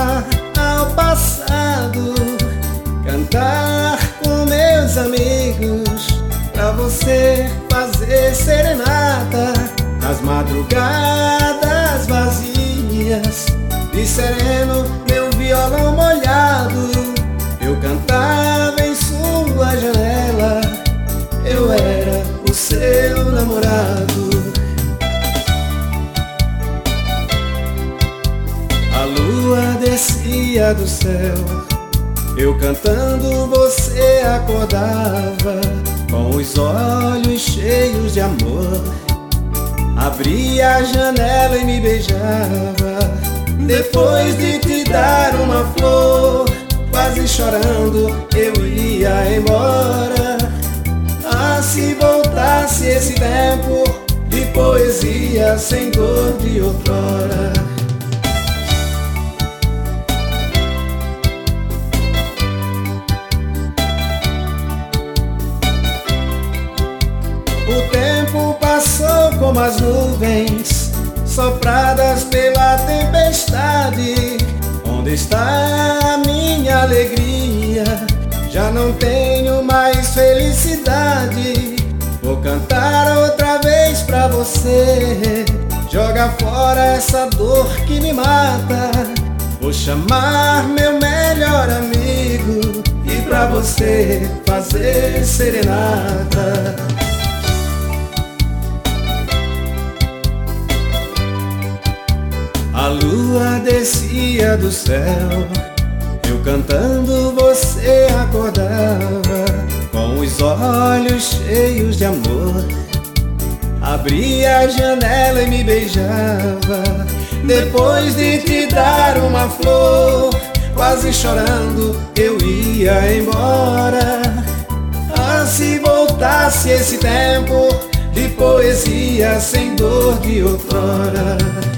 voltar ao passado, cantar com meus amigos, pra você fazer serenata nas madrugadas vazias. De sereno, meu violão molhado, eu cantava em sua janela. Eu era o seu namorado. A lua descia do céu, eu cantando você acordava, com os olhos cheios de amor. Abria a janela e me beijava. Depois de te dar uma flor, quase chorando eu ia embora. Ah, se voltasse esse tempo de poesia sem dor de outrora. O tempo passou como as nuvens sopradas pela tempestade. Onde está a minha alegria? Já não tenho mais felicidade. Vou cantar outra vez pra você. Joga fora essa dor que me mata. Vou chamar meu melhor amigo e pra você fazer serenata. A lua descia do céu, eu cantando você acordava, com os olhos cheios de amor. Abria a janela e me beijava. Depois de te dar uma flor, quase chorando eu ia embora. Ah, se voltasse esse tempo de poesia sem dor de outrora.